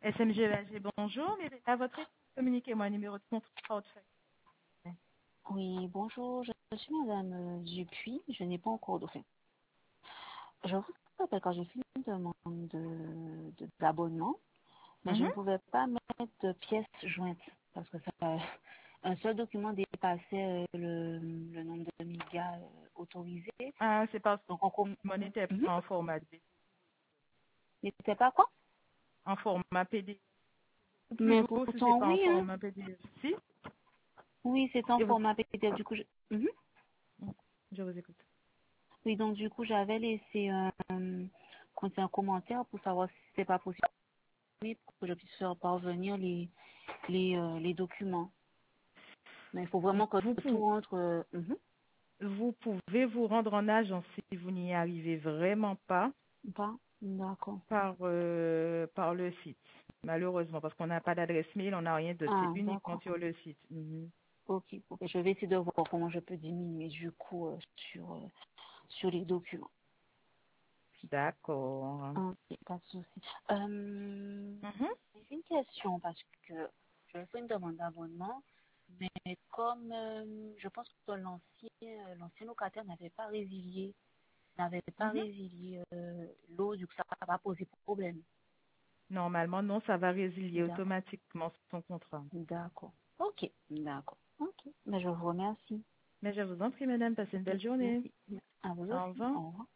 SMG, bonjour. Mais à votre écoute, communiquez-moi un numéro de contrat. Oui, bonjour, je suis Madame Dupuis, je n'ai pas encore de fait. Je vous rappelle quand j'ai fait une demande d'abonnement, mais je Mhm. ne pouvais pas mettre de pièces jointes parce que un seul document dépassait le nombre de mégas autorisés. Ah, c'est parce Donc, que mon était Mhm. en format B, N'était pas quoi? en format PDF. Plus Mais gros si c'est pourtant, pas en oui, hein. format PDF. Si? Oui, c'est en Et vous... format PDF. Du coup, Mhm. Je vous écoute. Oui, donc du coup, j'avais laissé un commentaire pour savoir si c'est pas possible pour que je puisse faire parvenir les documents. Mais il faut vraiment que Vous, tout pou- rentre. vous pouvez vous rendre en agence si vous n'y arrivez vraiment pas Pas? D'accord. par le site. Malheureusement, parce qu'on n'a pas d'adresse mail, on n'a rien d'autre. C'est Ah, uniquement d'accord. sur le site. Mhm. Ok. Ok. Je vais essayer de voir comment je peux diminuer du coup sur les documents. D'accord. Ok, pas de souci. Mhm. J'ai une question parce que je fais une demande d'abonnement, mais comme je pense que l'ancien locataire n'avait pas Mhm. résilié l'eau, du coup ça va pas poser problème. Normalement, non, ça va résilier D'accord. automatiquement son contrat. D'accord. Ok. D'accord. Ok. Mais je vous remercie. Mais je vous en prie, madame, passez une belle journée. Merci. À vous Au aussi. revoir. Au revoir.